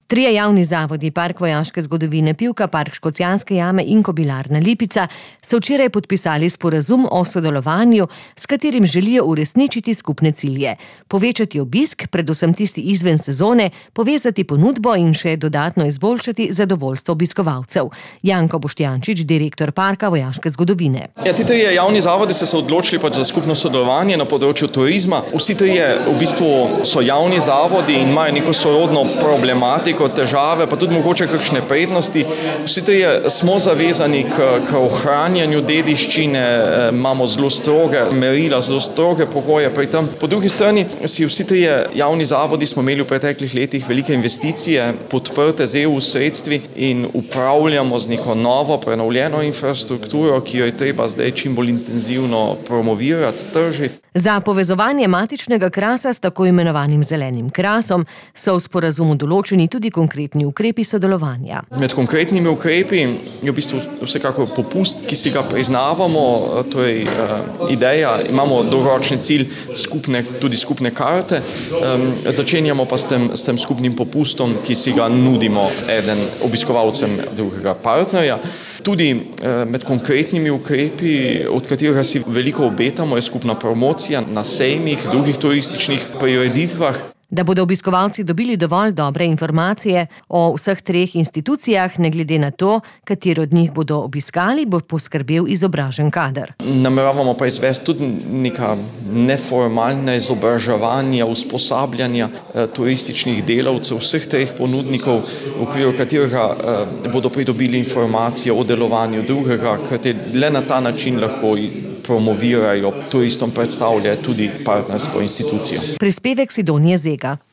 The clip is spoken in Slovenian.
Trije javni zavodi, Park vojaške zgodovine Pivka, Park Škocjanske jame in Kobilarna Lipica, so včeraj podpisali sporazum o sodelovanju, s katerim želijo uresničiti skupne cilje. Povečati obisk, predvsem tisti izven sezone, povezati ponudbo in še dodatno izboljšati zadovoljstvo obiskovalcev. Janko Boštjančič, direktor Parka vojaške zgodovine. Ti trije javni zavodi so se odločili za skupno sodelovanje na področju turizma. Vsi trije v bistvu so javni zavodi in imajo neko sorodno problematiko, težave, pa tudi mogoče kakšne prednosti. Vsi trije smo zavezani k ohranjanju dediščine, imamo zelo stroge merila, zelo stroge pogoje pri tem. Po drugi strani si vsi trije javni zavodi smo imeli v preteklih letih velike investicije, podprte z EU sredstvi in upravljamo z neko novo, prenovljeno infrastrukturo, ki jo je treba zdaj čim bolj intenzivno promovirati, tržiti. Za povezovanje matičnega krasa s tako imenovanim zelenim krasom so v sporazumu določeni tudi konkretni ukrepi sodelovanja. Med konkretnimi ukrepi je v bistvu vsekakor popust, ki si ga priznavamo, to je ideja, imamo dolgoročni cilj tudi skupne karte, začenjamo pa s tem skupnim popustom, ki si ga nudimo eden obiskovalcem drugega partnerja. Tudi med konkretnimi ukrepi, od katerega si veliko obetamo, je skupna promocija na sejmih, drugih turističnih prireditvah. Da bodo obiskovalci dobili dovolj dobre informacije o vseh treh institucijah, ne glede na to, katero od njih bodo obiskali, bo poskrbel izobražen kader. Nameravamo pa izvesti tudi neka neformalna izobraževanja, usposabljanja turističnih delavcev, vseh treh ponudnikov, v okviru katerega bodo pridobili informacije o delovanju drugega, ker le na ta način lahko promovirajo, turistom predstavljajo tudi partnersko institucijo. Prispevek Sidonije Zega.